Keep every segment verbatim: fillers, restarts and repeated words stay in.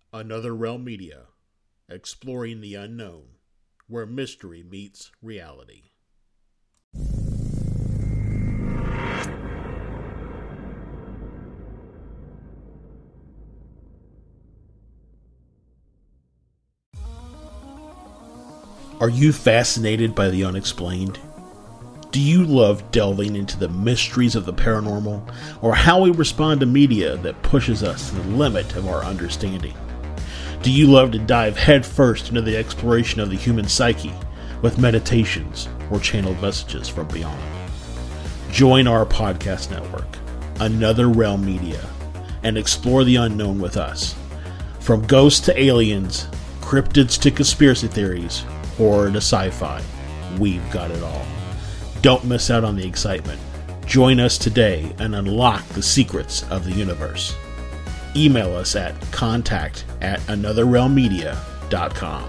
Another Realm Media, exploring the unknown, where mystery meets reality. Are you fascinated by the unexplained? Do you love delving into the mysteries of the paranormal, or how we respond to media that pushes us to the limit of our understanding? Do you love to dive headfirst into the exploration of the human psyche with meditations or channeled messages from beyond? Join our podcast network, Another Realm Media, and explore the unknown with us. From ghosts to aliens, cryptids to conspiracy theories, horror to sci-fi, we've got it all. Don't miss out on the excitement. Join us today and unlock the secrets of the universe. Email us at contact at another realm media dot com.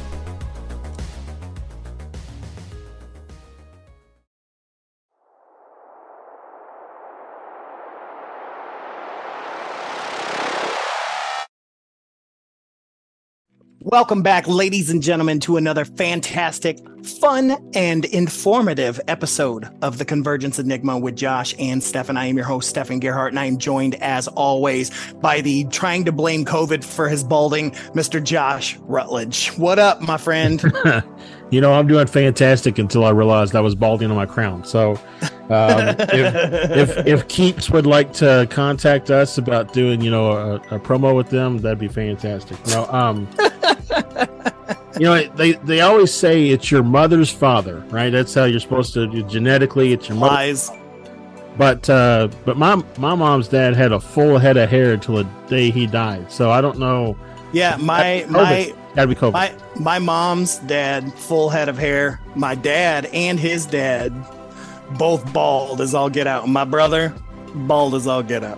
Welcome back, ladies and gentlemen, to another fantastic, fun, and informative episode of The Convergence Enigma with Josh and Stefan. I am your host, Stefan Gerhardt, and I am joined, as always, by the trying to blame COVID for his balding, Mister Josh Rutledge. What up, my friend? You know, I'm doing fantastic until I realized I was balding on my crown. So um, if, if if Keeps would like to contact us about doing, you know, a, a promo with them, that'd be fantastic. You know, um, you know, they, they always say it's your mother's father, right? That's how you're supposed to do genetically. It's your Lies. mother. But uh, but my my mom's dad had a full head of hair until the day he died. So I don't know. Yeah, my my gotta be COVID. My my mom's dad, full head of hair. My dad and his dad, both bald as all get out. My brother, bald as all get out.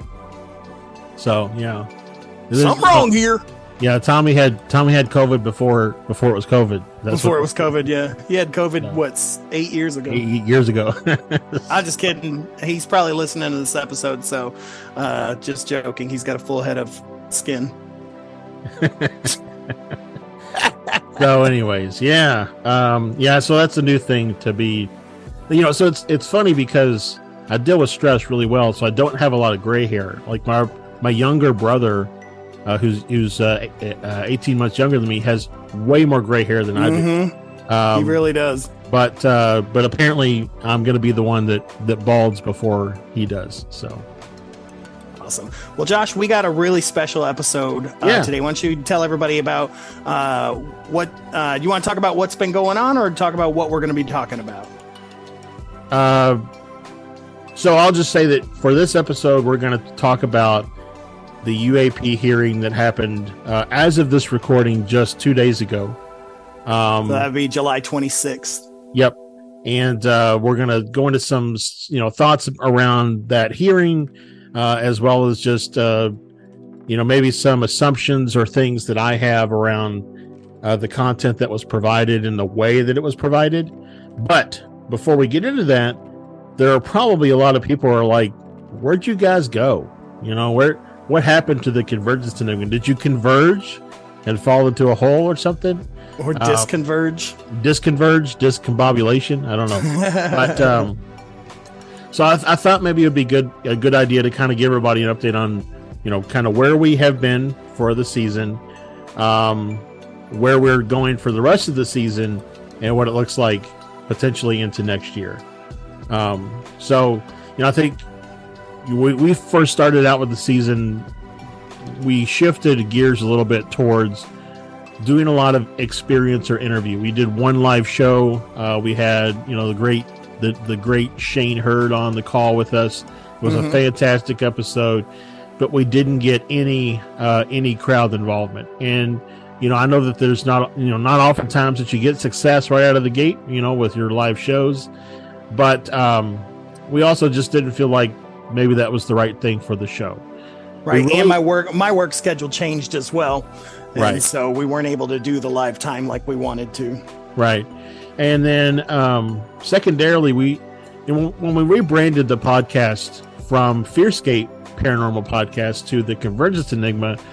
So yeah, something wrong here. Yeah, Tommy had Tommy had COVID before before it was COVID. That's before it was COVID, yeah. He had COVID, yeah. what, eight years ago? Eight years ago. I'm just kidding. He's probably listening to this episode, so uh, just joking. He's got a full head of skin. So anyways, yeah. Um, yeah, so that's a new thing to be, you know, so it's it's funny because I deal with stress really well, so I don't have a lot of gray hair. Like my my younger brother, Uh, who's who's uh, uh, eighteen months younger than me, has way more gray hair than I do. Mm-hmm. Um, he really does. But uh, but apparently, I'm going to be the one that that balds before he does. So awesome. Well, Josh, we got a really special episode uh, yeah. today. Why don't you tell everybody about uh, what uh, you want to talk about? What's been going on, or talk about what we're going to be talking about? Uh, so I'll just say that for this episode, we're going to talk about the U A P hearing that happened uh, as of this recording just two days ago. Um, so that'd be July twenty-sixth. Yep. And uh, we're going to go into some, you know, thoughts around that hearing, uh, as well as just, uh, you know, maybe some assumptions or things that I have around uh, the content that was provided and the way that it was provided. But before we get into that, there are probably a lot of people who are like, where'd you guys go? You know, where... What happened to the convergence enigma? Did you converge and fall into a hole or something? Or disconverge? Uh, disconverge, discombobulation. I don't know. But um, so I, I thought maybe it would be good a good idea to kind of give everybody an update on, you know, kind of where we have been for the season, um, where we're going for the rest of the season, and what it looks like potentially into next year. Um, so, you know, I think. We, we first started out with the season, we shifted gears a little bit towards doing a lot of experience or interview. We did one live show. Uh, we had, you know, the great the, the great Shane Hurd on the call with us. It was mm-hmm. a fantastic episode, but we didn't get any uh, any crowd involvement. And, you know, I know that there's not, you know, not oftentimes that you get success right out of the gate, you know, with your live shows. But um, we also just didn't feel like maybe that was the right thing for the show. Right. Really, and my work, my work schedule changed as well. And right. so we weren't able to do the live time like we wanted to. Right. And then um, secondarily, we, you know, when we rebranded the podcast from Fearscape Paranormal Podcast to the Convergence Enigma,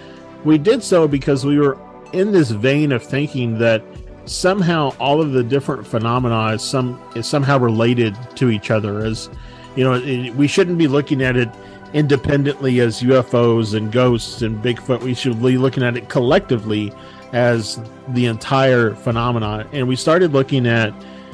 we did so because we were in this vein of thinking that somehow all of the different phenomena is some is somehow related to each other. As you know, it, we shouldn't be looking at it independently as U F Os and ghosts and Bigfoot. We should be looking at it collectively as the entire phenomenon. And we started looking at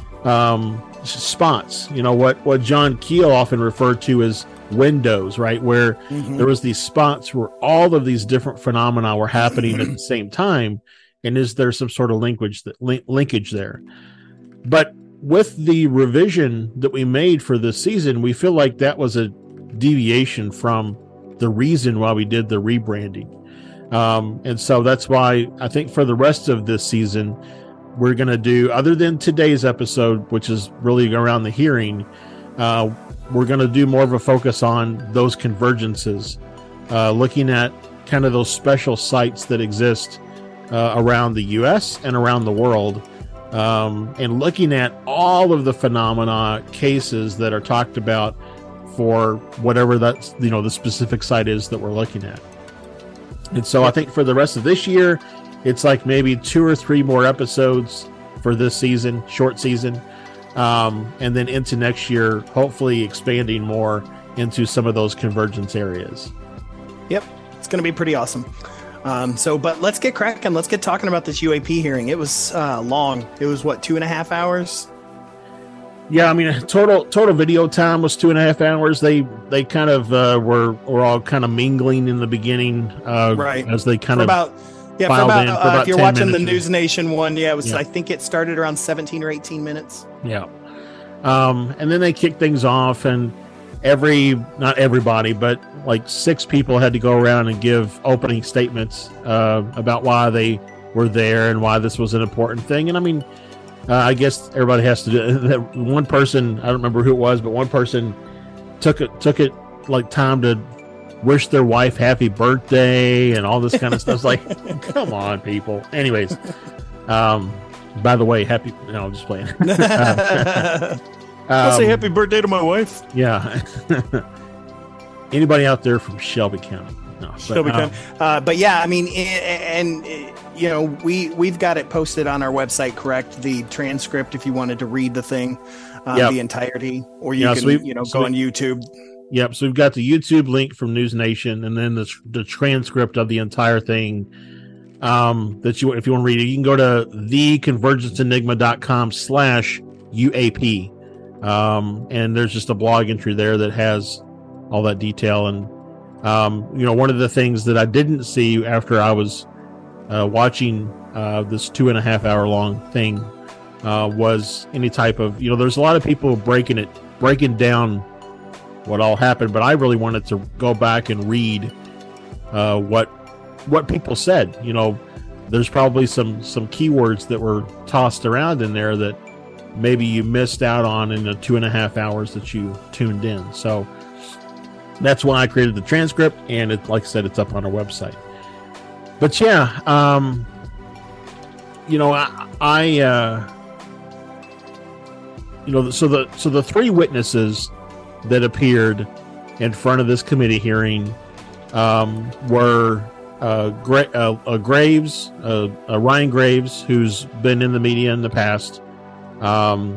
um, spots. You know what what John Keel often referred to as windows, right? Where mm-hmm. there was these spots where all of these different phenomena were happening at the same time. And is there some sort of linkage that link, linkage there? But with the revision that we made for this season, we feel like that was a deviation from the reason why we did the rebranding. Um, and so that's why I think for the rest of this season, we're going to do, other than today's episode, which is really around the hearing, uh, we're going to do more of a focus on those convergences, uh, looking at kind of those special sites that exist uh, around the U S and around the world, um, and looking at all of the phenomena cases that are talked about for whatever that's, you know, the specific site is that we're looking at. And so I think for the rest of this year, it's like maybe two or three more episodes for this season, short season. Um, and then into next year, hopefully expanding more into some of those convergence areas. Yep. It's going to be pretty awesome. Um, so, but let's get cracking. Let's get talking about this U A P hearing. It was uh, long. It was what, two and a half hours? Yeah, I mean, total total video time was two and a half hours. They they kind of uh, were were all kind of mingling in the beginning, uh, right? As they kind for of about yeah. For about, uh, for about if you're watching the News Nation one, yeah, it was. Yeah. I think it started around seventeen or eighteen minutes. Yeah, um, and then they kicked things off, and every not everybody, but like six people had to go around and give opening statements uh, about why they were there and why this was an important thing. And I mean. Uh, I guess everybody has to do that. One person, I don't remember who it was, but one person took it took it like time to wish their wife happy birthday and all this kind of stuff. It's like, come on, people. Anyways, um, by the way, happy. No, I'm just playing. uh, I'll say happy birthday to my wife. Yeah. Anybody out there from Shelby County? No, Shelby but, County. Uh, uh, but yeah, I mean, and. and you know, we, we've got it posted on our website, correct? The transcript, if you wanted to read the thing, uh, yep. the entirety, or you yeah, can, so you know, so go on YouTube. Yep. So we've got the YouTube link from News Nation, and then the, the transcript of the entire thing. Um, that you, if you want to read it, you can go to the convergence enigma dot com slash U A P. Um, and there's just a blog entry there that has all that detail. And, um, you know, one of the things that I didn't see after I was, Uh, watching uh, this two and a half hour long thing uh, was any type of, you know, there's a lot of people breaking it, breaking down what all happened, but I really wanted to go back and read uh, what what people said. You know, there's probably some some keywords that were tossed around in there that maybe you missed out on in the two and a half hours that you tuned in. So that's why I created the transcript, and it, like I said, it's up on our website. But yeah, um, you know, I, I uh, you know, so the so the three witnesses that appeared in front of this committee hearing um, were uh, Gra- uh, uh, Graves, uh, uh, Ryan Graves, who's been in the media in the past, um,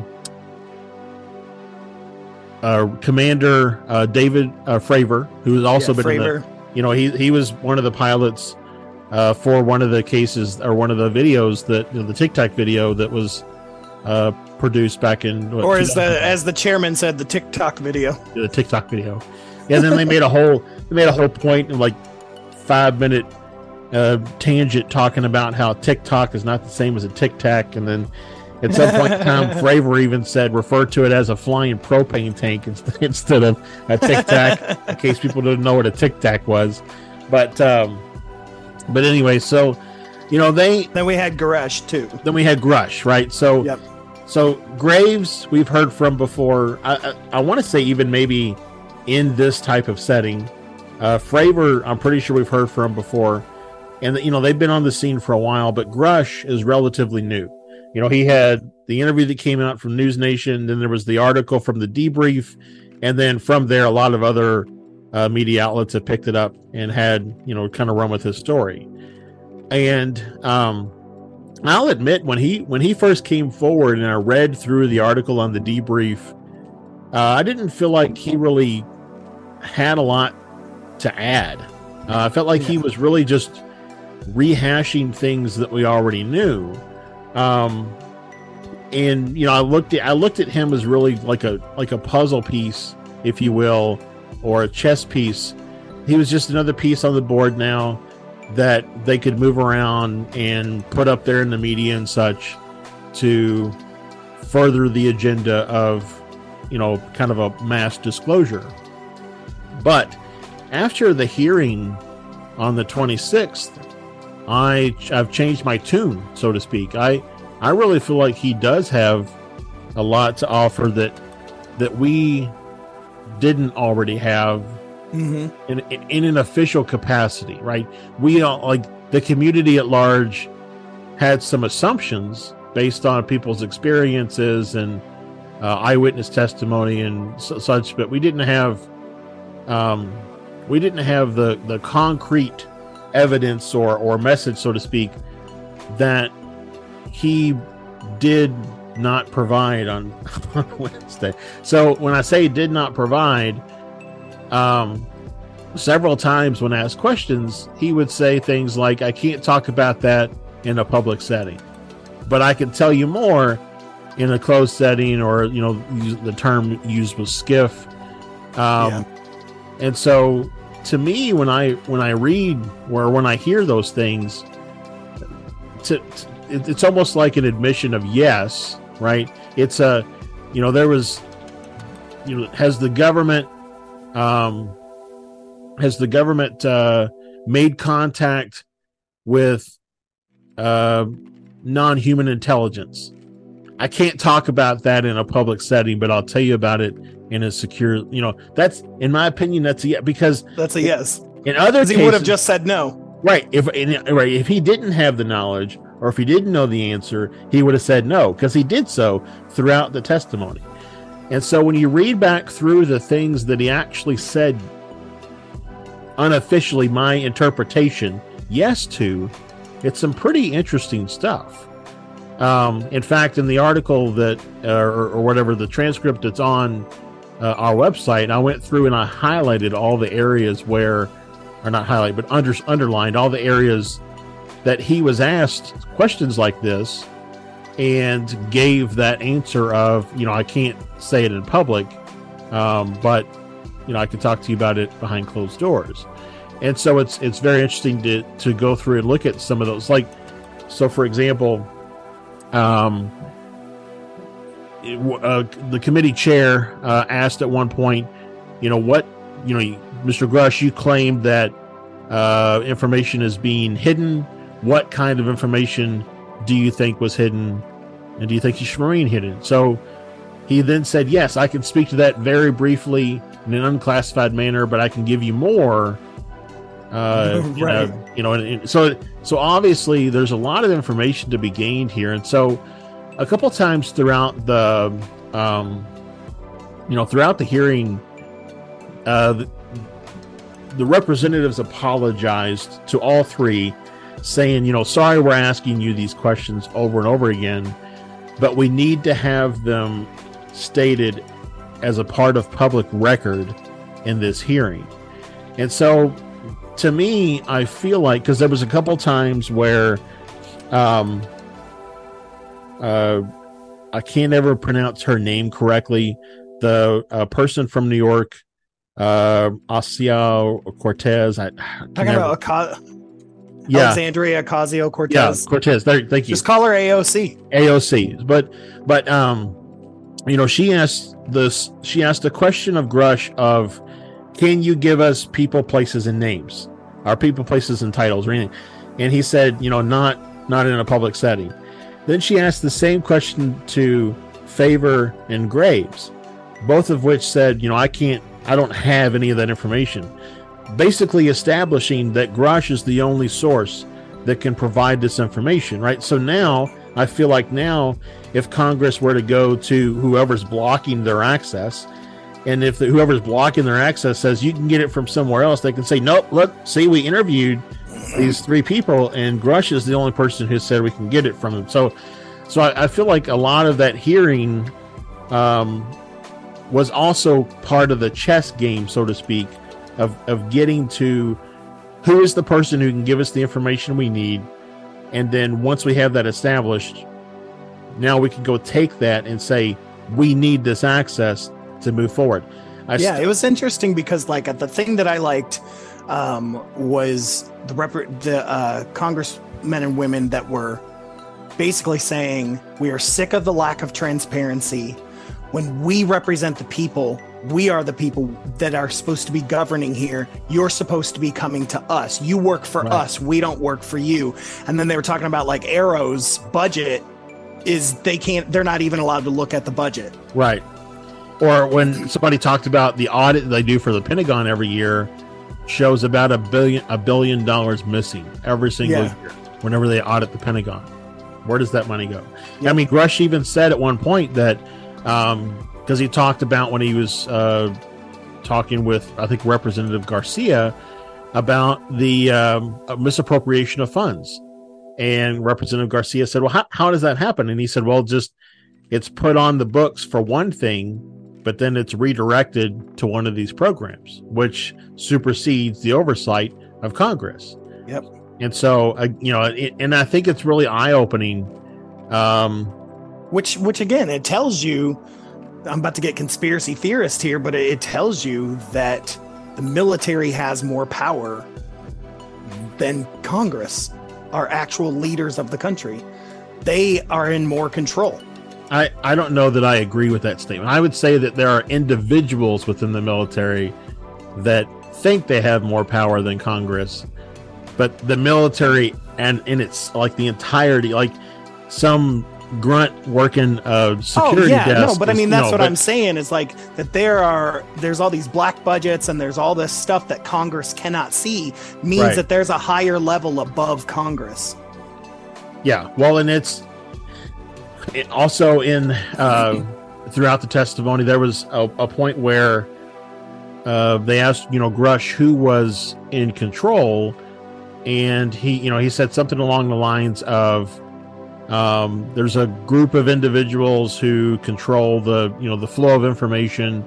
uh, Commander uh, David uh, Fravor, who has also yeah, been Fravor. in the, you know, he he was one of the pilots. Uh, for one of the cases or one of the videos that you know, the TikTok video that was uh, produced back in, what, or as the as the chairman said, the TikTok video. The TikTok video, yeah. And then they made a whole they made a whole point in like five minute uh, tangent talking about how TikTok is not the same as a Tic Tac, and then at some point in time, Fravor even said refer to it as a flying propane tank instead of a Tic Tac, in case people didn't know what a Tic Tac was, but. Um, But anyway, so, you know, they... Then we had Grush, too. Then we had Grush, right? So, yep. So Graves, we've heard from before. I, I, I want to say even maybe in this type of setting. Uh, Fravor, I'm pretty sure we've heard from before. And, you know, they've been on the scene for a while, but Grush is relatively new. You know, he had the interview that came out from News Nation, then there was the article from the debrief, and then from there, a lot of other uh, media outlets have picked it up and had, you know, kind of run with his story. And um, I'll admit, when he when he first came forward and I read through the article on the debrief, uh, I didn't feel like he really had a lot to add. Uh, I felt like he was really just rehashing things that we already knew. Um, and you know, I looked at I looked at him as really like a like a puzzle piece, if you will, or a chess piece. He was just another piece on the board now that they could move around and put up there in the media and such to further the agenda of, you know, kind of a mass disclosure. But after the hearing on the twenty-sixth, I I've changed my tune, so to speak. I I really feel like he does have a lot to offer that that we didn't already have. Mm-hmm. In, in in an official capacity, right? We all, like the community at large, had some assumptions based on people's experiences and uh, eyewitness testimony and su- such, but we didn't have um, we didn't have the the concrete evidence or or message, so to speak, that he did not provide on, on Wednesday. So when I say did not provide, Um, several times when asked questions, he would say things like, I can't talk about that in a public setting, but I can tell you more in a closed setting, or, you know, the term used was skiff. Um, yeah. And so to me, when I, when I read or when I hear those things, to, to, it, it's almost like an admission of yes, right? It's a, you know, there was, you know, has the government Um, has the government uh, made contact with uh, non-human intelligence? I can't talk about that in a public setting, but I'll tell you about it in a secure, you know, that's, in my opinion, that's a yes, because that's a yes. In other cases, he would have just said no. Right. If, in, right. If he didn't have the knowledge, or if he didn't know the answer, he would have said no, because he did so throughout the testimony. And so when you read back through the things that he actually said, unofficially, my interpretation, yes to, it's some pretty interesting stuff. Um, in fact, in the article that, uh, or, or whatever, the transcript that's on uh, our website, I went through and I highlighted all the areas where, or not highlight, but under, underlined all the areas that he was asked questions like this, and gave that answer of, you know, I can't say it in public, um, but, you know, I can talk to you about it behind closed doors. And so it's it's very interesting to to go through and look at some of those. Like, so for example, um, it, uh, the committee chair uh, asked at one point, you know, what, you know, Mister Grush, you claimed that uh, information is being hidden. What kind of information do you think was hidden, and do you think Shmarine hid it? So he then said, yes, I can speak to that very briefly in an unclassified manner, but I can give you more. Uh, right. you know, you know and, and so so obviously there's a lot of information to be gained here, and so a couple times throughout the um, you know throughout the hearing, uh, the, the representatives apologized to all three, saying, you know, sorry, we're asking you these questions over and over again, but we need to have them stated as a part of public record in this hearing. And so to me, I feel like, because there was a couple times where um, uh, I can't ever pronounce her name correctly. The uh, person from New York, uh, Ocasio-Cortez. I, I Talking never, about Oca- yeah. Alexandria Ocasio-Cortez. Yeah, Cortez. There, thank you. Just call her A O C. A O C. But, but um, you know, she asked this. She asked a question of Grush of, can you give us people, places, and names, or people, places, and titles, or anything? And he said, you know, not not in a public setting. Then she asked the same question to Favor and Graves, both of which said, you know, I can't, I don't have any of that information. Basically establishing that Grush is the only source that can provide this information, right? So now, I feel like now, if Congress were to go to whoever's blocking their access And if the, whoever's blocking their access says you can get it from somewhere else, they can say, nope, look, see, we interviewed these three people, and Grush is the only person who said we can get it from them. So, so I, I feel like a lot of that hearing um, was also part of the chess game, so to speak, of, of getting to who is the person who can give us the information we need. And then once we have that established, now we can go take that and say, we need this access to move forward. I yeah, st- it was interesting because like the thing that I liked um, was the rep- the uh, congressmen and women that were basically saying we are sick of the lack of transparency. When we represent the people, we are the people that are supposed to be governing here. You're supposed to be coming to us. You work for Right. us. We don't work for you. And then they were talking about like Arrow's budget is they can't, they're not even allowed to look at the budget. Right. Or when somebody talked about the audit they do for the Pentagon every year shows about a billion a billion dollars missing every single Yeah. year whenever they audit the Pentagon. Where does that money go? Yep. I mean, Grush even said at one point that um, because he talked about when he was uh, talking with, I think, Representative Garcia about the um, misappropriation of funds. And Representative Garcia said, well, how, how does that happen? And he said, well, just it's put on the books for one thing, but then it's redirected to one of these programs, which supersedes the oversight of Congress. Yep. And so, uh, you know, it, and I think it's really eye-opening. Um, Which, which again, it tells you, I'm about to get conspiracy theorist here, but it, it tells you that the military has more power than Congress, our actual leaders of the country. They are in more control. I, I don't know that I agree with that statement. I would say that there are individuals within the military that think they have more power than Congress, but the military and in its like the entirety, like some grunt working uh security oh yeah desk no but I is- mean that's no, what but- I'm saying is like that there are there's all these black budgets and there's all this stuff that Congress cannot see means Right. that there's a higher level above Congress. Yeah, well, and it's it also in uh, throughout the testimony there was a, a point where uh, they asked, you know, Grush who was in control, and he, you know, he said something along the lines of, um, "There's a group of individuals who control the, you know, the flow of information,"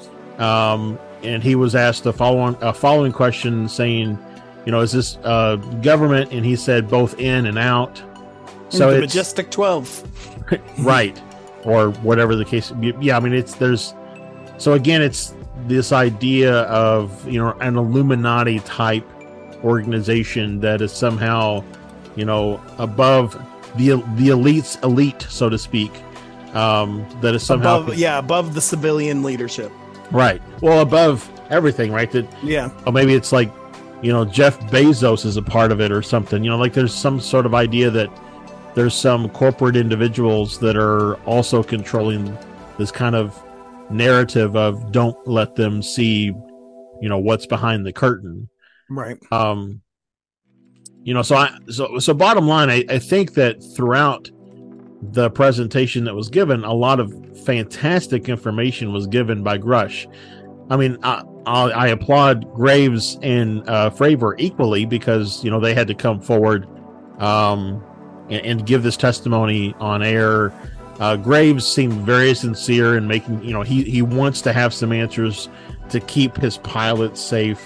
um, and he was asked the following a following question saying, you know, is this uh, government? And he said both in and out. So the it's Majestic twelve. right, or whatever the case. Yeah, I mean, it's there's so again, it's this idea of, you know, an Illuminati type organization that is somehow, you know, above the the elite's elite, so to speak. Um, that is somehow Above, yeah, above the civilian leadership. right. Well, above everything, right? That Yeah. or maybe it's like, you know, Jeff Bezos is a part of it or something. You know, like there's some sort of idea that there's some corporate individuals that are also controlling this kind of narrative of don't let them see, you know, what's behind the curtain. Right. Um, you know, so I, so, so bottom line, I, I think that throughout the presentation that was given, a lot of fantastic information was given by Grush. I mean, I, I, I applaud Graves and uh, Fravor equally because, you know, they had to come forward, um, and, and give this testimony on air. Uh, Graves seemed very sincere in making, you know, he, he wants to have some answers to keep his pilots safe.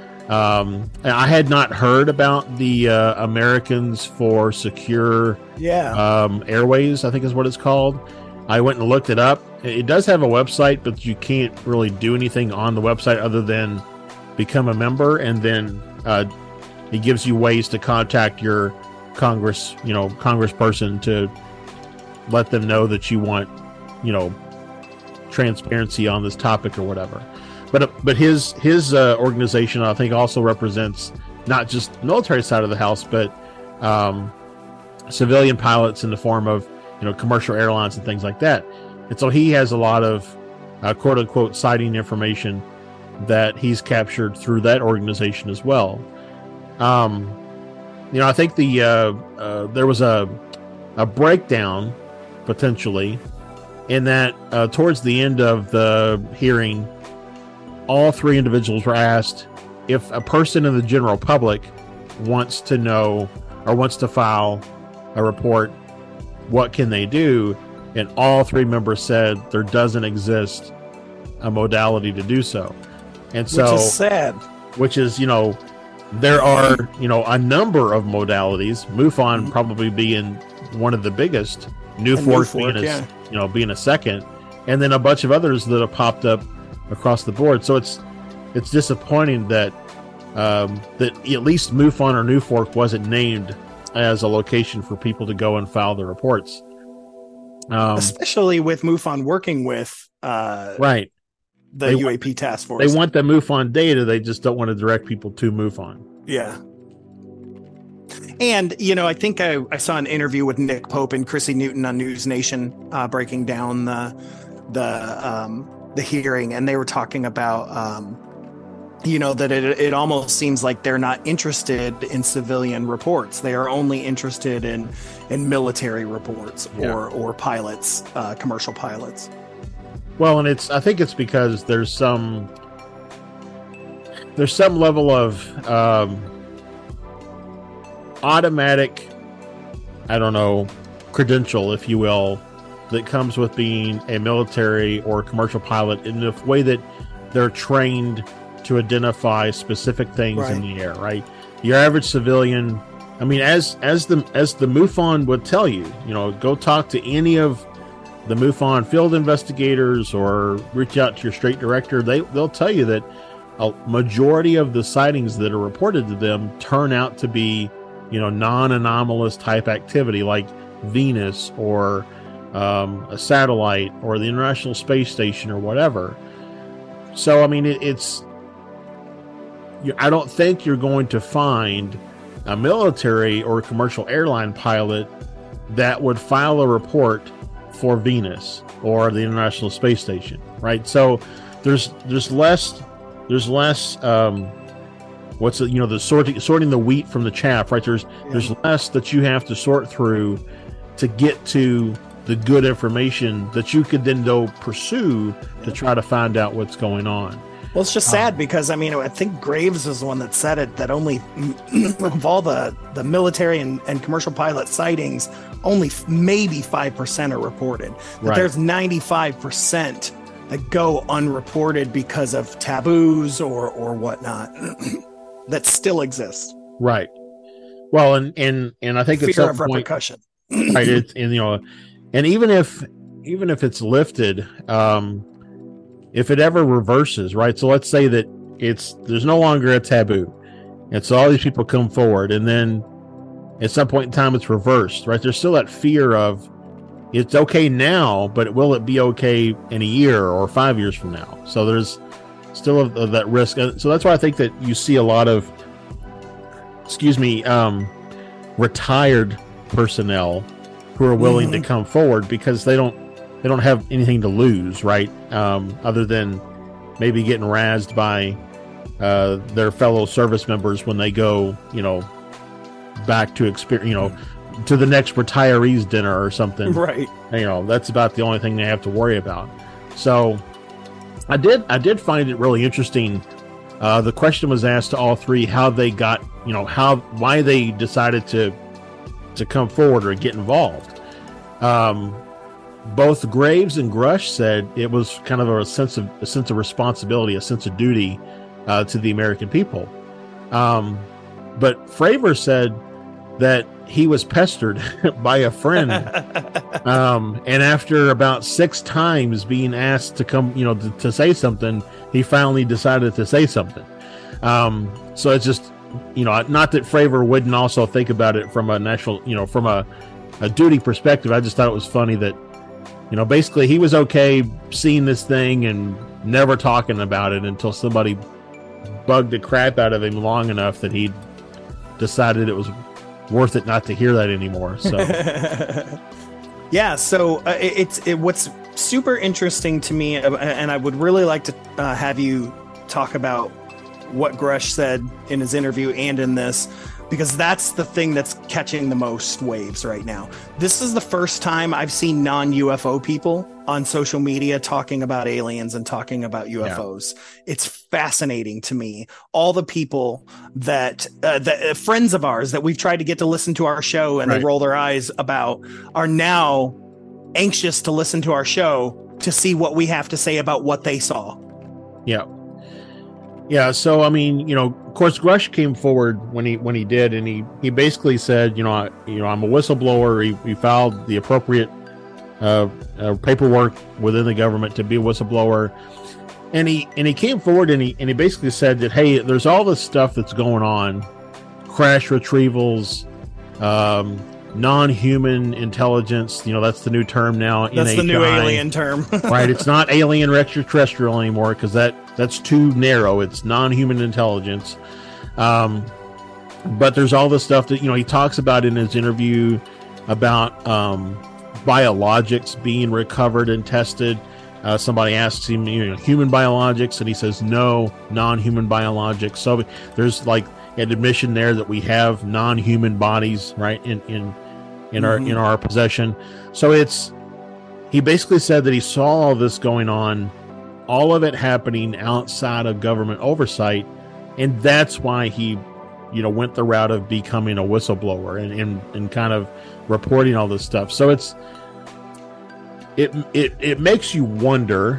Um, and I had not heard about the uh, Americans for Secure Yeah. um, Airways, I think is what it's called. I went and looked it up. It does have a website, but you can't really do anything on the website other than become a member, and then uh, it gives you ways to contact your Congress, you know, congressperson to let them know that you want, you know, transparency on this topic or whatever. But but his his uh, organization, I think, also represents not just the military side of the house, but um, civilian pilots in the form of, you know, commercial airlines and things like that. And so he has a lot of uh, quote unquote sighting information that he's captured through that organization as well. Um, you know, I think the uh, uh, there was a a breakdown potentially in that uh, towards the end of the hearing, all three individuals were asked if a person in the general public wants to know or wants to file a report, what can they do? And all three members said there doesn't exist a modality to do so. And so, which is sad. Which is, you know, there are, you know, a number of modalities. MUFON mm-hmm. probably being one of the biggest. Newfork being, a, yeah. you know, being a second, and then a bunch of others that have popped up across the board. So it's it's disappointing that um, that at least MUFON or Newfork wasn't named as a location for people to go and file their reports. Um, Especially with MUFON working with uh, right the they U A P want, task force. They want the MUFON data. They just don't want to direct people to MUFON. Yeah. And, you know, I think I, I saw an interview with Nick Pope and Chrissy Newton on News Nation uh, breaking down the the um, the hearing, and they were talking about, um, you know, that it, it almost seems like they're not interested in civilian reports. They are only interested in in military reports yeah. or or pilots, uh, commercial pilots. Well, and it's I think it's because there's some there's some level of um, automatic, I don't know, credential, if you will, that comes with being a military or commercial pilot in the way that they're trained to identify specific things right. in the air, right? Your average civilian, I mean, as as the as the MUFON would tell you, you know, go talk to any of the MUFON field investigators or reach out to your state director. They they'll tell you that a majority of the sightings that are reported to them turn out to be, you know, non-anomalous type activity like Venus or um, a satellite or the International Space Station or whatever. So, I mean, it, it's, I don't think you're going to find a military or commercial airline pilot that would file a report for Venus or the International Space Station, right? So there's there's less there's less um, what's the, you know the sorting sorting the wheat from the chaff, right? There's yeah. there's less that you have to sort through to get to the good information that you could then go pursue to try to find out what's going on. Well, it's just sad um, because, I mean, I think Graves is the one that said it, that only of all the, the military and, and commercial pilot sightings, only f- maybe five percent are reported. But right. there's ninety-five percent that go unreported because of taboos or, or whatnot that still exist. Right. Well, and, and, and I think fear at some of point, repercussion. right. It's, and, you know, and even if, even if it's lifted, um, if it ever reverses, right? So let's say that it's there's no longer a taboo, and so all these people come forward, and then at some point in time it's reversed, right? There's still that fear of it's okay now, but will it be okay in a year or five years from now? So there's still a, a, that risk. So that's why I think that you see a lot of, excuse me, um, retired personnel who are willing mm-hmm. to come forward because they don't. They don't have anything to lose, right? Um, other than maybe getting razzed by uh, their fellow service members when they go, you know, back to experience, you know, to the next retirees dinner or something. Right. You know, that's about the only thing they have to worry about. So, I did, I did find it really interesting. Uh, the question was asked to all three how they got, you know, how why they decided to to come forward or get involved. Um, Both Graves and Grush said it was kind of a sense of a sense of responsibility, a sense of duty uh, to the American people. Um, but Fravor said that he was pestered by a friend, um, and after about six times being asked to come, you know, to, to say something, he finally decided to say something. Um, so it's just, you know, not that Fravor wouldn't also think about it from a national, you know, from a, a duty perspective. I just thought it was funny that. You know, basically, he was okay seeing this thing and never talking about it until somebody bugged the crap out of him long enough that he decided it was worth it not to hear that anymore. So, yeah. So uh, it, it's it, what's super interesting to me, uh, and I would really like to uh, have you talk about what Grush said in his interview and in this. because that's the thing that's catching the most waves right now. This is the first time I've seen non-U F O people on social media talking about aliens and talking about U F Os. Yeah. It's fascinating to me. All the people that, uh, the uh, friends of ours that we've tried to get to listen to our show and right. they roll their eyes about are now anxious to listen to our show to see what we have to say about what they saw. Yeah. Yeah. So, I mean, you know, of course, Grusch came forward when he, when he did, and he, he basically said, you know, I, you know, I'm a whistleblower. He, he filed the appropriate uh, uh, paperwork within the government to be a whistleblower. And he, and he came forward and he, and he basically said that, hey, there's all this stuff that's going on, crash retrievals, um, non-human intelligence, you know, that's the new term now. That's N H I. The new alien term. Right. It's not alien or extraterrestrial anymore, because that, that's too narrow. It's non-human intelligence. Um, but there's all this stuff that, you know, he talks about in his interview about um, biologics being recovered and tested. Uh, somebody asks him, you know, human biologics, and he says, no, non-human biologics. So there's like an admission there that we have non-human bodies, right, in, in, in mm-hmm. our, in our possession. So it's, he basically said that he saw all this going on, all of it happening outside of government oversight. And that's why he, you know, went the route of becoming a whistleblower and, and, and kind of reporting all this stuff. So it's, it, it, it makes you wonder,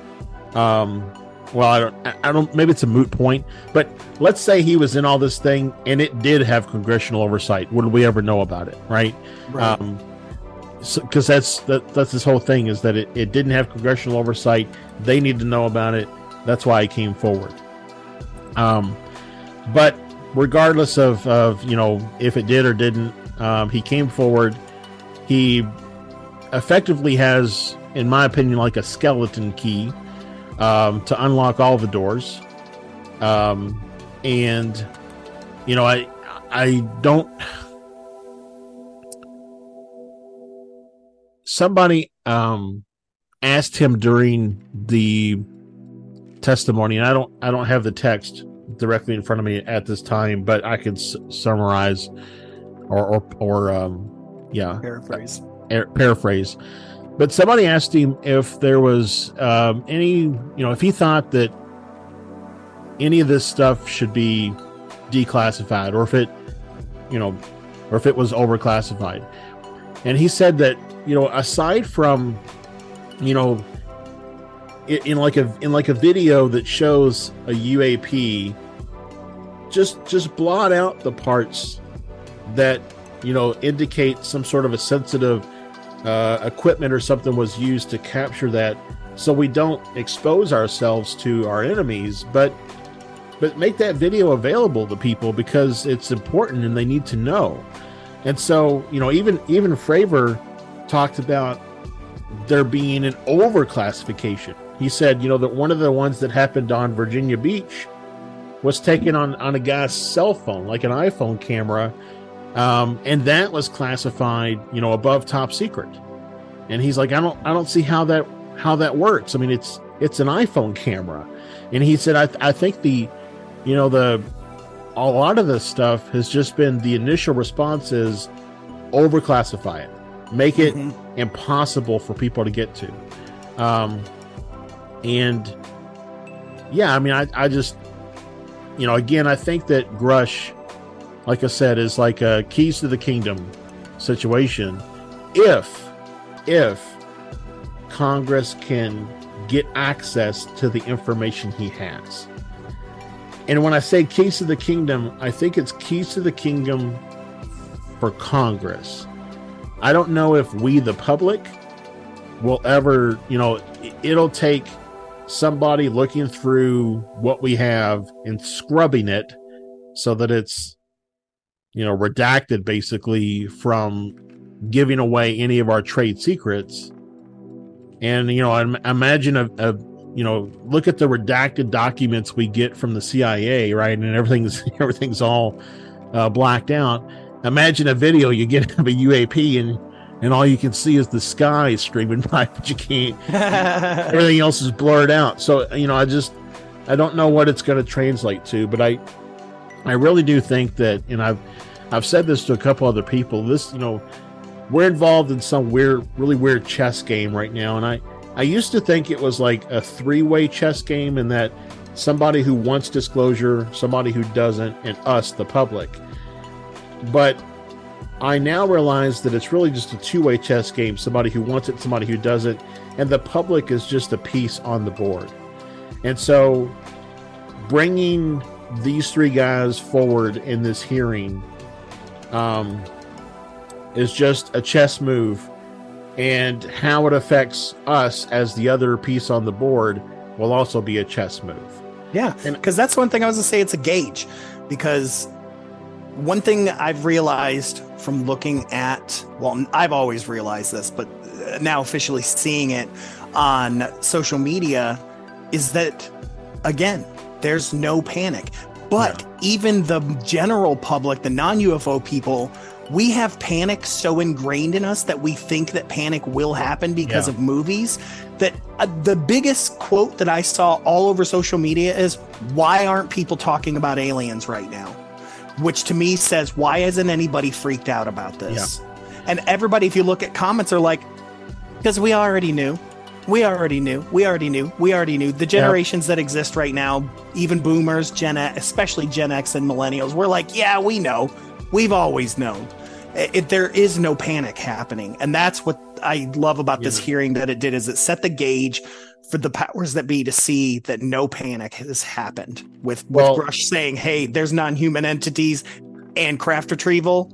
um, well, I don't, I don't, maybe it's a moot point, but let's say he was in all this thing and it did have congressional oversight. Would we ever know about it? Right. Right. Um, so, cause that's, that, that's this whole thing, is that it, it didn't have congressional oversight. They need to know about it. That's why he came forward. Um, but regardless of, of, you know, if it did or didn't, um, he came forward. He effectively has, in my opinion, like a skeleton key, um, to unlock all the doors. Um, and, you know, I, I don't, somebody, um, asked him during the testimony, and I don't, I don't have the text directly in front of me at this time, but I can s- summarize or, or, or, um, yeah, paraphrase, uh, paraphrase. But somebody asked him if there was, um, any, you know, if he thought that any of this stuff should be declassified, or if it, you know, or if it was overclassified. And he said that, you know, aside from, you know, in, in like a in like a video that shows a U A P, just just blot out the parts that, you know, indicate some sort of a sensitive uh, equipment or something was used to capture that, so we don't expose ourselves to our enemies, but but make that video available to people, because it's important and they need to know. And so, you know, even even Fravor talked about there being an overclassification. He said, you know, that one of the ones that happened on Virginia Beach was taken on, on a guy's cell phone, like an iPhone camera, um, and that was classified, you know, above top secret. And he's like, I don't, I don't see how that how that works. I mean, it's it's an iPhone camera. And he said, I, I think the, you know, the a lot of this stuff has just been, the initial response is overclassify it, make it mm-hmm. impossible for people to get to. Um, and yeah, I mean, I, I just, you know, again, I think that Grusch, like I said, is like a keys to the kingdom situation. If, if Congress can get access to the information he has. And when I say keys to the kingdom, I think it's keys to the kingdom for Congress. I don't know if we, the public, will ever, you know, it'll take somebody looking through what we have and scrubbing it so that it's, you know, redacted basically from giving away any of our trade secrets. And, you know, I imagine a, a you know, look at the redacted documents we get from the C I A, right? And everything's everything's all uh, blacked out. Imagine a video you get of a U A P and and all you can see is the sky streaming by, but you can't. Everything else is blurred out. So, you know, I just I don't know what it's going to translate to, but I I really do think that, and I've I've said this to a couple other people. This, you know, we're involved in some weird, really weird chess game right now, and I I used to think it was like a three-way chess game, and that somebody who wants disclosure, somebody who doesn't, and us, the public. But I now realize that it's really just a two-way chess game. Somebody who wants it, somebody who doesn't, and the public is just a piece on the board. And so, bringing these three guys forward in this hearing um, is just a chess move, and how it affects us as the other piece on the board will also be a chess move. Yeah, because that's one thing I was going to say. It's a gauge, because one thing I've realized from looking at, well, I've always realized this, but now officially seeing it on social media, is that, again, there's no panic. But yeah. even the general public, the non-U F O people, we have panic so ingrained in us that we think that panic will happen because yeah. of movies, that uh, the biggest quote that I saw all over social media is, why aren't people talking about aliens right now? Which to me says, why isn't anybody freaked out about this? Yeah. And everybody, if you look at comments, are like, because we already knew. We already knew. We already knew. We already knew. The generations yeah. that exist right now, even boomers, Gen X, especially Gen X and millennials, we're like, yeah, we know. We've always known. It, it, there is no panic happening. And that's what I love about yeah. this hearing that it did, is it set the gauge for the powers that be to see that no panic has happened with, with well, Grush saying, hey, there's non-human entities and craft retrieval.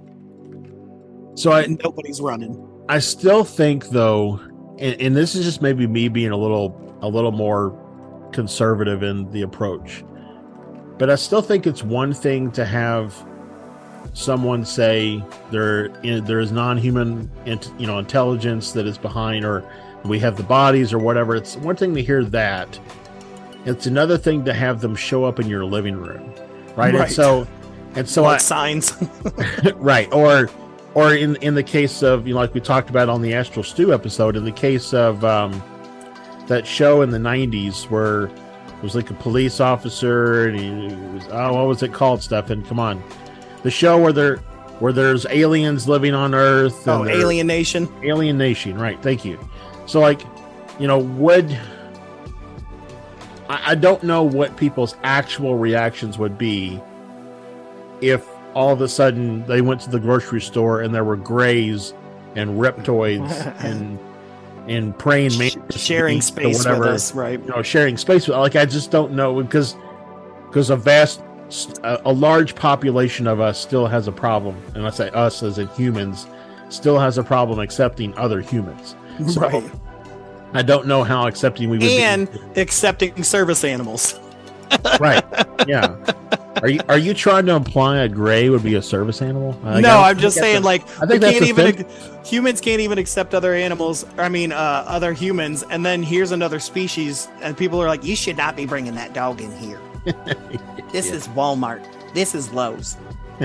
So I, nobody's running. I still think, though, and, and this is just maybe me being a little a little more conservative in the approach, but I still think it's one thing to have someone say there there is non-human you know intelligence that is behind, or we have the bodies or whatever. It's one thing to hear that. It's another thing to have them show up in your living room, right? right. And so and so like I, signs right, or Or in, in the case of, you know, like we talked about on the Astral Stew episode, in the case of um, that show in the nineties where it was like a police officer, and he was, oh, what was it called, Stefan? Come on. The show where there where there's aliens living on Earth. Oh, Alien Nation. Alien Nation, right. Thank you. So, like, you know, would... I, I don't know what people's actual reactions would be if all of a sudden they went to the grocery store and there were grays and reptoids and and praying mantis sharing space whatever, with us, right? You know, sharing space with, like, I just don't know, because because a vast a, a large population of us still has a problem, and I say us as in humans, still has a problem accepting other humans. So right. I don't know how accepting we would and be. And accepting service animals. Right. Yeah. Are you are you trying to imply a gray would be a service animal? Like, no, I'm just saying, a, like, I think we can't even thing. humans can't even accept other animals. I mean, uh, other humans, and then here's another species, and people are like, "You should not be bringing that dog in here. This yeah. is Walmart. This is Lowe's."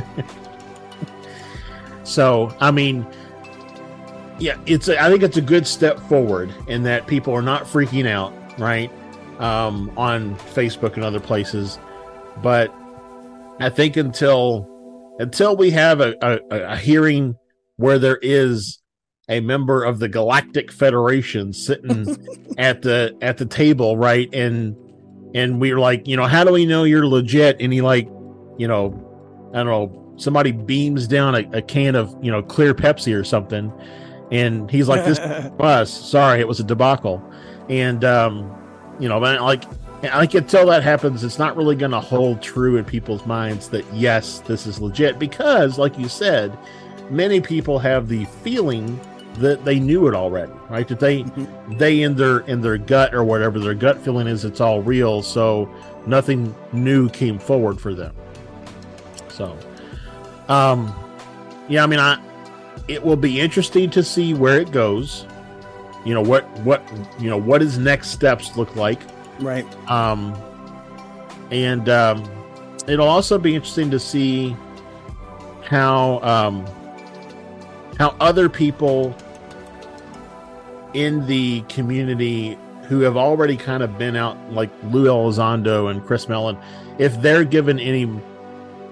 So, I mean, yeah, it's. A, I think it's a good step forward in that people are not freaking out, right, um, on Facebook and other places, but I think until until we have a, a, a hearing where there is a member of the Galactic Federation sitting at the at the table, right, and and we're like, you know, how do we know you're legit? And he, like, you know, I don't know, somebody beams down a, a can of, you know, clear Pepsi or something, and he's like, this was sorry, it was a debacle, and um, you know, like. I think until that happens, it's not really going to hold true in people's minds that, yes, this is legit. Because, like you said, many people have the feeling that they knew it already, right? That they, mm-hmm. they in their in their gut or whatever, their gut feeling is it's all real. So nothing new came forward for them. So, um, yeah, I mean, I it will be interesting to see where it goes. You know, what what you know what his next steps look like. Right. Um, and um, it'll also be interesting to see how um, how other people in the community who have already kind of been out, like Lou Elizondo and Chris Mellon, if they're given any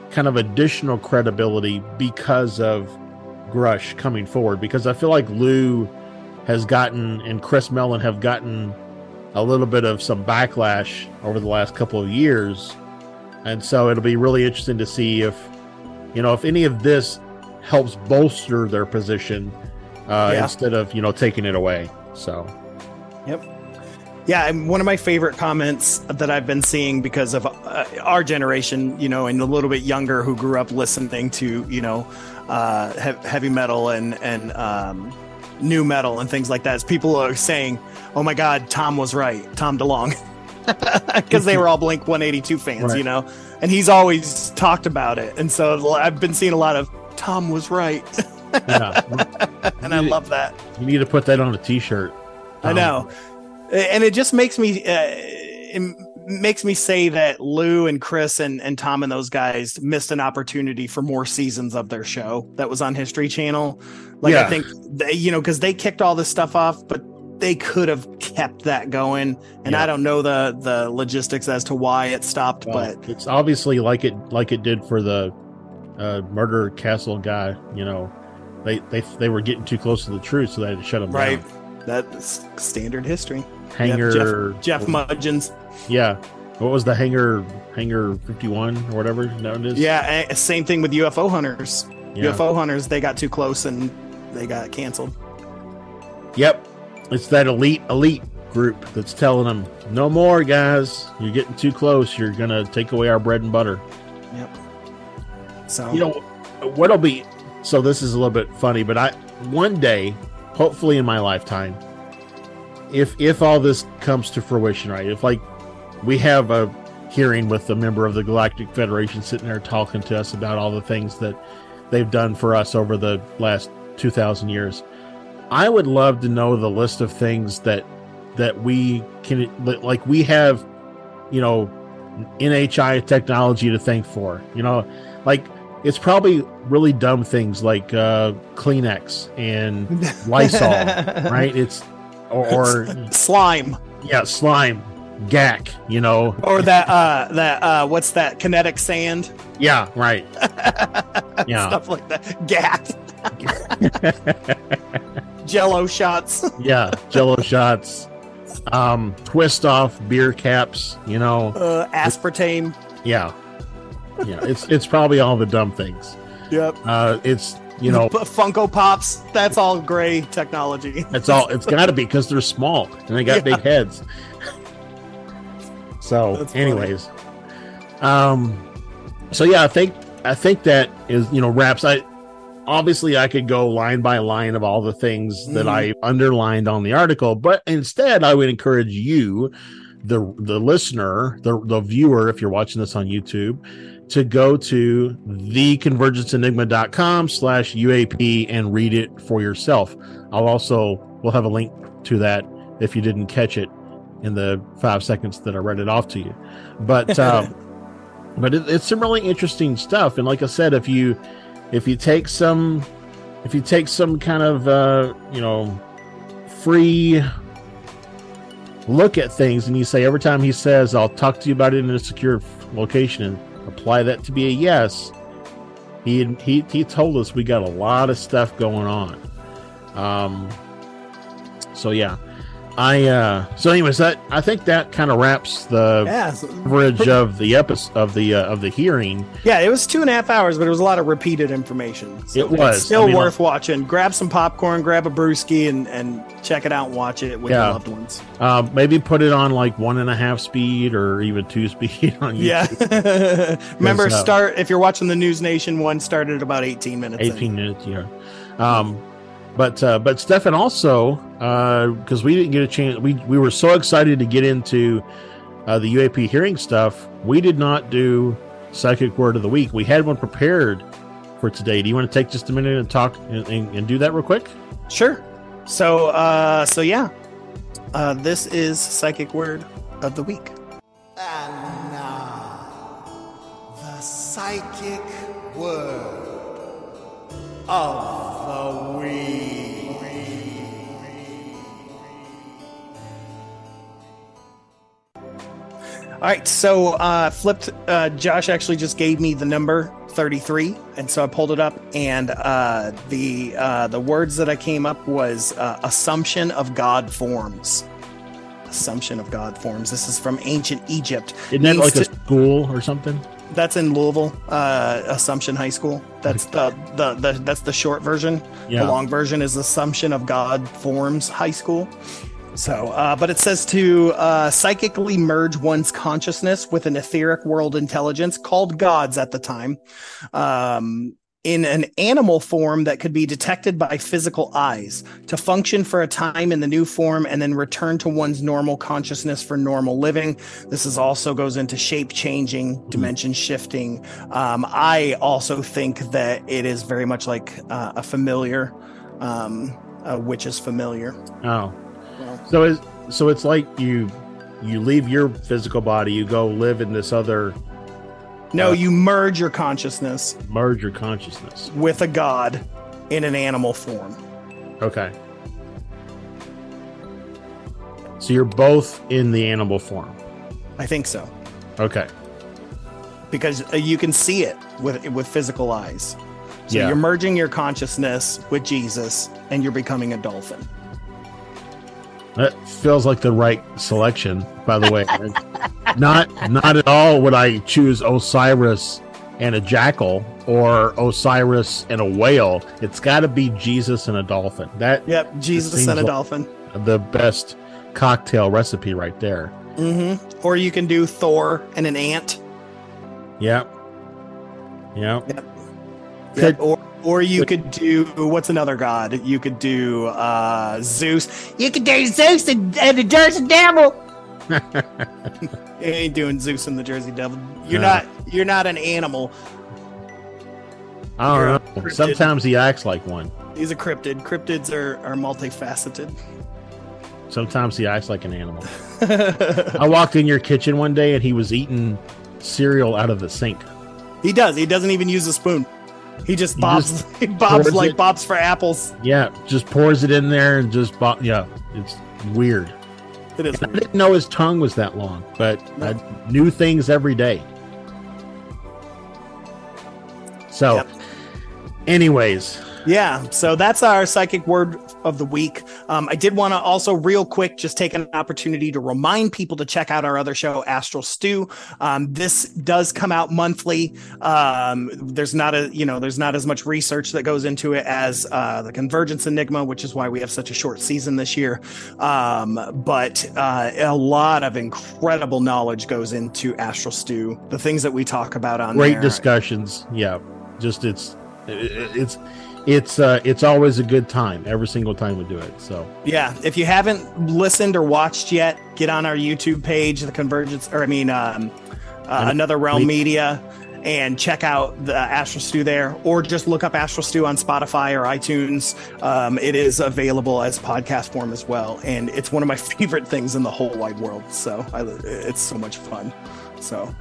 kind of additional credibility because of Grush coming forward, because I feel like Lou has gotten and Chris Mellon have gotten a little bit of some backlash over the last couple of years. And so it'll be really interesting to see if, you know, if any of this helps bolster their position uh, yeah. instead of, you know, taking it away. So, yep. Yeah, and one of my favorite comments that I've been seeing because of uh, our generation, you know, and a little bit younger who grew up listening to, you know, uh, he- heavy metal and, and um, new metal and things like that, is people are saying, oh my God, Tom was right, Tom DeLonge. Because they were all Blink one eighty-two fans, right. You know, and he's always talked about it. And so I've been seeing a lot of Tom was right. Yeah. And I love that. You need to put that on a t-shirt. I know. And it just makes me uh, it makes me say that Lou and Chris and, and Tom and those guys missed an opportunity for more seasons of their show that was on History Channel. Like, yeah. I think, they, you know, because they kicked all this stuff off, but they could have kept that going. And yeah. I don't know the, the logistics as to why it stopped, well, but it's obviously like it like it did for the uh, Murder Castle guy. You know, they, they, they were getting too close to the truth, so they had to shut them right. down. Right. That's standard history. Hanger Jeff, Jeff Mudgeons. Yeah. What was the Hanger Hanger fifty-one or whatever that is? Yeah, same thing with U F O Hunters. Yeah. U F O Hunters, they got too close and they got canceled. Yep. It's that elite elite group that's telling them, no more, guys. You're getting too close. You're going to take away our bread and butter. Yep. So, you know, what'll be, so this is a little bit funny, but I, one day, hopefully in my lifetime, if if all this comes to fruition, right? If like we have a hearing with a member of the Galactic Federation sitting there talking to us about all the things that they've done for us over the last two thousand years, I would love to know the list of things that that we can, like we have, you know, N H I technology to thank for. You know, like it's probably really dumb things like uh, Kleenex and Lysol, right? It's or, or slime. Yeah, slime, G A C, you know, or that uh, that uh, what's that? Kinetic sand. Yeah, right. Yeah, stuff like that. G A C. Jello shots. Yeah, Jello shots. Um, twist off beer caps. You know, uh, aspartame. Yeah, yeah. It's it's probably all the dumb things. Yep. Uh, it's you know Funko Pops. That's all gray technology. It's all. It's got to be because they're small and they got yeah. big heads. So, that's anyways, funny. um, so yeah, I think I think that is you know wraps. I obviously I could go line by line of all the things mm. that I underlined on the article, but instead I would encourage you, the the listener, the the viewer, if you're watching this on YouTube, to go to the convergence enigma dot com slash U A P and read it for yourself. I'll also we'll have a link to that if you didn't catch it in the five seconds that I read it off to you. But um, but it, it's some really interesting stuff. And like I said, if you if you take some if you take some kind of uh, you know free look at things and you say every time he says I'll talk to you about it in a secure location and apply that to be a yes, he he he told us we got a lot of stuff going on. Um so yeah. I uh so anyways that I think that kind of wraps the yeah, coverage of the episode of the uh, of the hearing. Yeah, it was two and a half hours, but it was a lot of repeated information. So it was it's still I mean, worth watching. Grab some popcorn, grab a brewski, and and check it out and watch it with yeah. your loved ones. Um, maybe put it on like one and a half speed or even two speed on YouTube. Yeah. Remember, uh, start if you're watching the News Nation one. Started at about eighteen minutes. Eighteen in. minutes, yeah. Um, But uh, but Stefan also because uh, we didn't get a chance. We we were so excited to get into uh, the U A P hearing stuff. We did not do Psychic Word of the Week. We had one prepared for today. Do you want to take just a minute and talk and, and, and do that real quick? Sure. So uh, so yeah, uh, this is Psychic Word of the Week. And now the Psychic Word of the Week. All right, so uh, flipped. Uh, Josh actually just gave me the number thirty-three, and so I pulled it up, and uh, the uh, the words that I came up was uh, assumption of God forms. Assumption of God forms. This is from ancient Egypt. Isn't that Means like a to- school or something? That's in Louisville, uh, Assumption High School. That's the, the the that's the short version. Yeah. The long version is Assumption of God Forms High School. So, uh, but it says to uh, psychically merge one's consciousness with an etheric world intelligence called gods at the time, um, in an animal form that could be detected by physical eyes, to function for a time in the new form and then return to one's normal consciousness for normal living. This is also goes into shape changing, dimension shifting. Um, I also think that it is very much like uh, a familiar, um, a witch's familiar. Oh, Well, so it's so it's like you you leave your physical body, you go live in this other no, Uh, you merge your consciousness merge your consciousness. with a god in an animal form. Okay. So you're both in the animal form. I think so, Okay. because uh, you can see it with with physical eyes. So Yeah. you're merging your consciousness with Jesus, and you're becoming a dolphin. That feels like the right selection, by the way. not not at all would I choose Osiris and a jackal or Osiris and a whale. It's got to be Jesus and a dolphin. That Yep, Jesus seems and a like- dolphin. the best cocktail recipe right there. hmm Or you can do Thor and an ant. Yep. Yep. Yep. Could- Or or you could do, what's another god? You could do uh, Zeus. You could do Zeus and, and the Jersey Devil. You ain't doing Zeus and the Jersey Devil. You're No. not. You're not an animal. I You're don't know. cryptid. Sometimes he acts like one. He's a cryptid. Cryptids are are multifaceted. Sometimes he acts like an animal. I walked in your kitchen one day and he was eating cereal out of the sink. He does. He doesn't even use a spoon. He just He bobs. just he bobs pours like it. bobs for apples. Yeah, just pours it in there and just bo- yeah, it's weird. It is. I didn't know his tongue was that long, but I knew things every day. So, Yep. anyways, Yeah, so that's our psychic word of the week. Um, I did want to also, real quick, just take an opportunity to remind people to check out our other show, Astral Stew. Um, this does come out monthly. Um, there's not a, you know, there's not as much research that goes into it as uh, the Convergence Enigma, which is why we have such a short season this year. Um, but uh, a lot of incredible knowledge goes into Astral Stew. The things that we talk about on great there. discussions. Yeah, just it's it- it's it's uh it's always a good time every single time we do it. So Yeah, if you haven't listened or watched yet, get on our YouTube page, The Convergence, or I mean, um, uh, And Another Realm we- Media, and check out the Astral Stew there, or just look up Astral Stew on Spotify or iTunes. Um, it is available as podcast form as well, and it's one of my favorite things in the whole wide world. So I, it's so much fun. So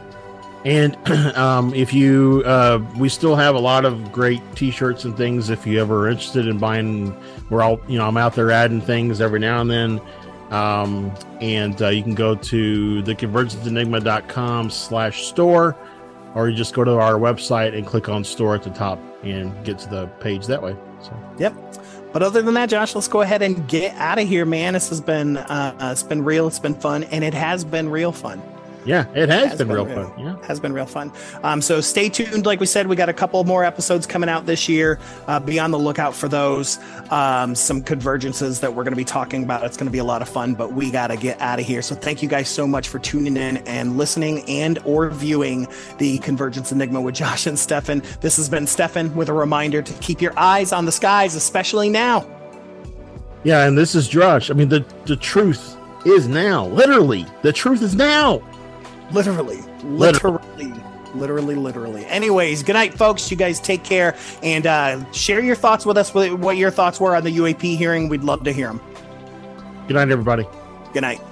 and um if you uh we still have a lot of great t-shirts and things if you ever are interested in buying. We're all, you know, I'm out there adding things every now and then. Um and uh, you can go to the convergence enigma dot com slash store, or you just go to our website and click on store at the top and get to the page that way. So yep. But other than that, Josh, let's go ahead and get out of here, man. This has been uh, uh, it's been real, it's been fun, and it has been real fun. yeah, it has, Has been, been real real. fun. Yeah. Has been real fun. Um, so stay tuned. Like we said, we got a couple more episodes coming out this year. Uh, be on the lookout for those. Um, some convergences that we're going to be talking about. It's going to be a lot of fun, but we got to get out of here. So thank you guys so much for tuning in and listening and or viewing the Convergence Enigma with Josh and Stefan. This has been Stefan with a reminder to keep your eyes on the skies, especially now. Yeah, and this is Josh. I mean, the the truth is now. Literally, the truth is now. Literally, Literally. literally, literally, literally. Anyways, good night, folks. You guys take care, and uh, share your thoughts with us, what what your thoughts were on the U A P hearing. We'd love to hear them. Good night, everybody. Good night.